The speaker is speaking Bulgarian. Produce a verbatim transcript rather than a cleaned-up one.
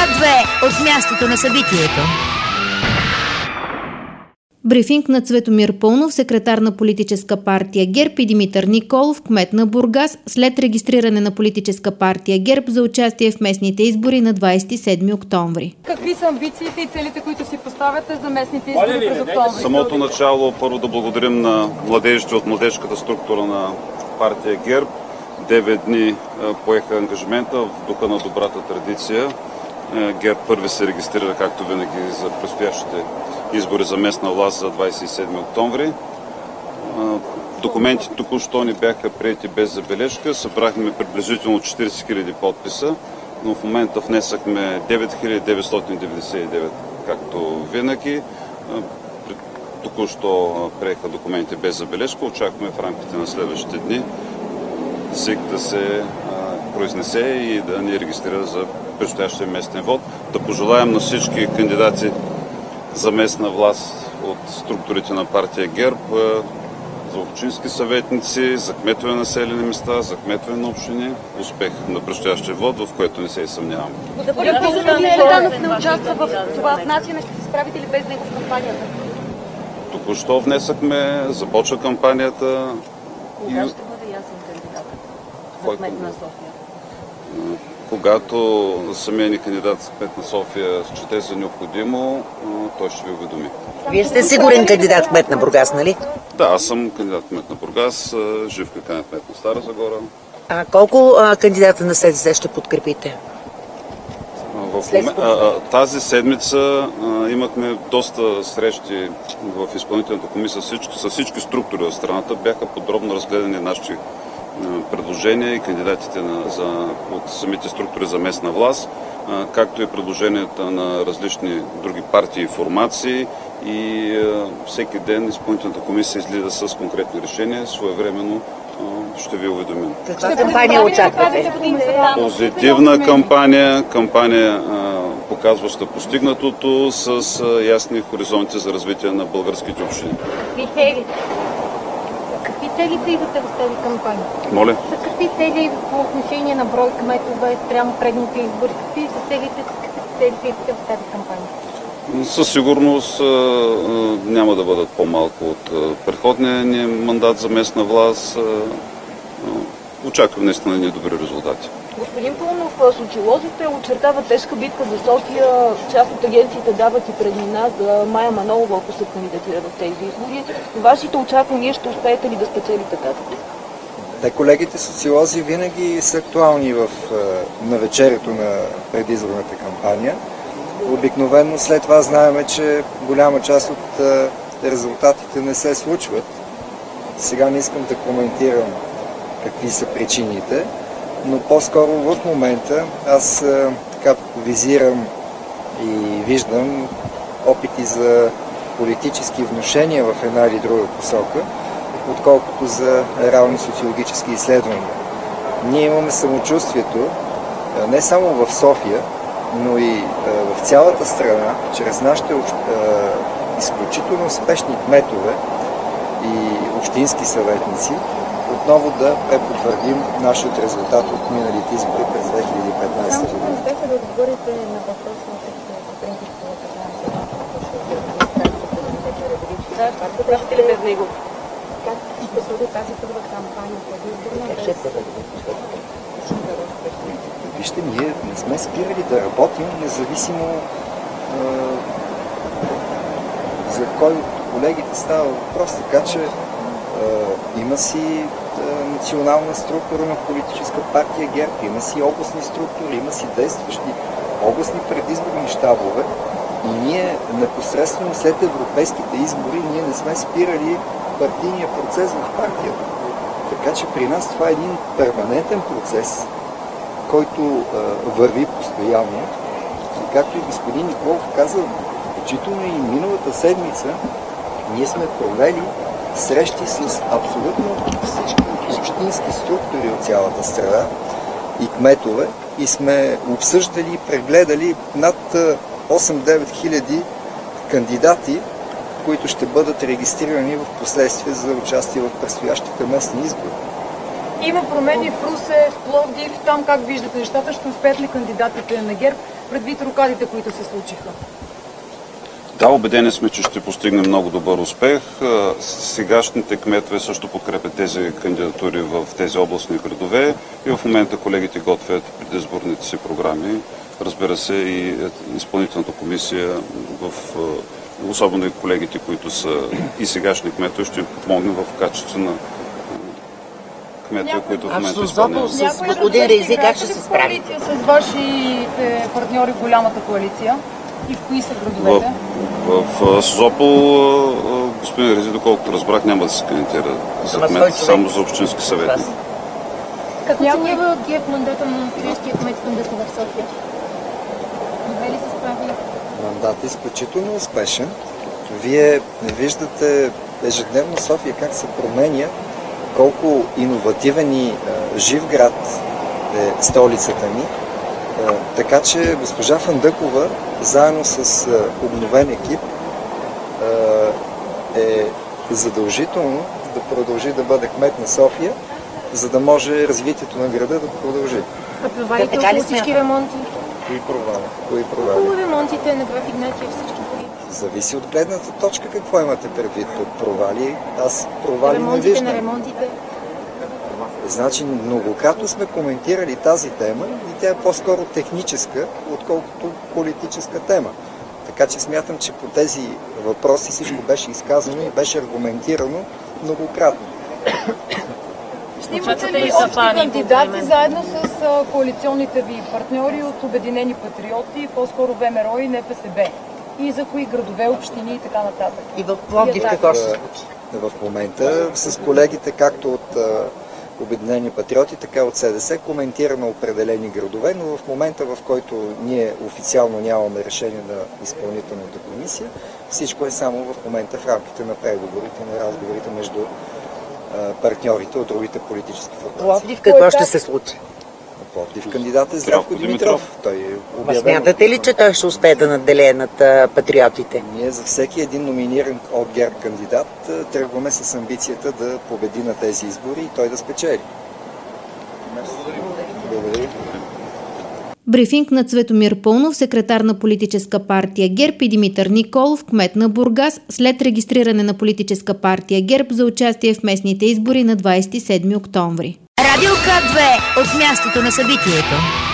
град две от мястото на събитието. Брифинг на Цветомир Пълнов, секретар на политическа партия ГЕРБ, и Димитър Николов, кмет на Бургас, след регистриране на политическа партия ГЕРБ за участие в местните избори на двадесет и седми октомври. Какви са амбициите и целите, които си поставяте за местните избори през октомври? Самото начало, първо да благодарим на младежите от младежката структура на партия ГЕРБ. Девет дни поеха ангажимента в духа на добрата традиция. ГЕРБ първи се регистрира, както винаги, за предстоящите избори за местна власт за двадесет и седми октомври. Документите току-що ни бяха приети без забележка. Събрахме приблизително четиридесет хиляди подписа, но в момента внесахме девет хиляди деветстотин деветдесет и девет, както винаги. Току-що приеха документите без забележка. Очакваме в рамките на следващите дни ЗИК да се произнесе и да ни регистрира за предстоящия местен вод. Да пожелаем на всички кандидати за местна власт от структурите на партия ГЕРБ, за общински съветници, за кметове на населени места, за кметове на общини, успех на предстоящия вод, в което не се и съмнявам. Господин Елданов не участва в това внасяне, ще се справите ли без него в кампанията? Току-що внесахме, започва кампанията. Кога ще бъде ясен кандидатът за кмет на София? Когато самия ни кандидат за кмет на София счете за необходимо, той ще ви уведоми. Вие сте сигурен кандидат кмет на Бургас, нали? Да, аз съм кандидат кмет на Бургас, Живка е кмет на Стара Загора. А колко а, кандидата на СДС ще подкрепите? В момент, а, тази седмица а, имахме доста срещи в изпълнителната комисия с всички, с всички структури в страната. Бяха подробно разгледани нашите предложения и кандидатите на, за, от самите структури за местна власт, а, както и предложенията на различни други партии и формации, и а, всеки ден изпълнителната комисия излиза с конкретни решения. Своевременно а, ще ви уведомим. Каква кампания очаквате? Позитивна кампания, кампания а, показваща постигнатото с а, ясни хоризонти за развитие на българските общини. Какви цели идвате в тази кампания? Моля? За какви цели по отношение на брой кметове спрямо предните избори? Какви са целите, какви цели идвате в тази кампания? Със сигурност а, а, няма да бъдат по-малко от а, предходния ни мандат за местна власт. А, а, очаквам наистина ни добри резултати. Господин Пълнов, социолозите очертават тежка битка за София. Част от агенциите дават и преднина за Мая Манолова, ако се кандидатира в тези избори. Вашите очаквания ще успеете ли да спечелите тази битка? Те, колегите социолози винаги са актуални в навечерието на предизборната кампания. Обикновено след това знаем, че голяма част от резултатите не се случват. Сега не искам да коментирам какви са причините, но по-скоро в момента аз така визирам и виждам опити за политически внушения в една или друга посока, отколкото за реални социологически изследвания. Ние имаме самочувствието не само в София, но и в цялата страна, чрез нашите изключително успешни кметове и общински съветници, отново да препотвърдим нашият резултат от миналите избори през две хиляди и петнадесета година. Само успеха да отговорите на въпроса на всички по принцип на така Правите ли без него? Как ще бъде тази първа кампания? Вижте, ние не сме спирали да работим, независимо а, за кой от колегите става въпрос, така че а, има си а, национална структура на политическа партия ГЕРБ, има си областни структури, има си действащи областни предизборни щабове и ние непосредствено след европейските избори ние не сме спирали партийния процес в партията. Така че при нас това е един перманентен процес, който а, върви постоянно. И както и господин Николов каза, включително и миналата седмица, ние сме провели срещи с абсолютно всички общински структури от цялата страна и кметове и сме обсъждали и прегледали над осем-девет хиляди кандидати, които ще бъдат регистрирани в последствие за участие в предстоящите местни избори. Има промени в Русе, в Пловдив, там как виждате нещата, ще успеят ли кандидатите на ГЕРБ предвид рокадите, които се случиха? Да, убедени сме, че ще постигнем много добър успех. Сегашните кметове също подкрепят тези кандидатури в тези областни градове и в момента колегите готвят предизборните си програми. Разбира се, и изпълнителната комисия, в, особено и колегите, които са и сегашни кметове, ще им помогнем в качество на кметове, които в момента изпълняват. С господин Ризи как ще се справи? Коалиция с вашите партньори в голямата коалиция и в кои са градовете? В, в Созопол господин Ризи, доколкото разбрах, няма да се кандидатира за кмет, само за общински съветник. Как оценява ГЕРБ мандата на триестия кмет Фандъков в София? Добре ли се справи? Мандат е изключително успешен. Вие не виждате ежедневно София как се променя, колко иновативен и а, жив град е столицата ни. А, така че госпожа Фандъкова, заедно с а, обновен екип, а, е задължително да продължи да бъде кмет на София, за да може развитието на града да продължи. А провалите около всички ремонти? Кои провали? Кои провали? Около ремонтите на граф Игнатиев всички кои? Зависи от гледната точка какво имате предвид от провали. Аз провали ремонтите не виждам. на ремонтите? Значи многократно сме коментирали тази тема и тя е по-скоро техническа, отколкото политическа тема. Така че смятам, че по тези въпроси всичко беше изказано и беше аргументирано многократно. Ще имате ли общи кандидати заедно с коалиционните ви партньори от Обединени патриоти, по-скоро ВМРО и НФСБ? И за кои градове, общини и така нататък? И в Пловдив какво ще се случи? В момента с колегите, както от Обединени патриоти, така от СДС, коментираме определени градове, но в момента, в който ние официално нямаме решение на изпълнителната комисия, всичко е само в момента в рамките на преговорите, на разговорите между партньорите от другите политически формации. Пловдив какво ще се случи? Пловдив кандидат е Здравко Димитров. Той е обявен. Смятате ли, че той ще успее да наделее над патриотите? Ние за всеки един номиниран от ГЕРБ кандидат тръгваме с амбицията да победи на тези избори и той да спечели. Благодаря. Брифинг на Цветомир Пълнов, секретар на политическа партия ГЕРБ, и Димитър Николов, кмет на Бургас, след регистриране на политическа партия ГЕРБ за участие в местните избори на двадесет и седми октомври. Радио К две от мястото на събитието.